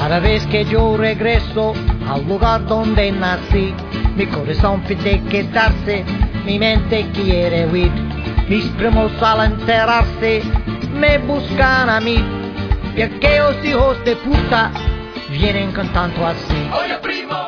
Cada vez que yo regreso al lugar donde nací, mi corazón pide quedarse, mi mente quiere huir. Mis primos al enterarse me buscan a mí, y aquellos hijos de puta vienen cantando así. Oye primo,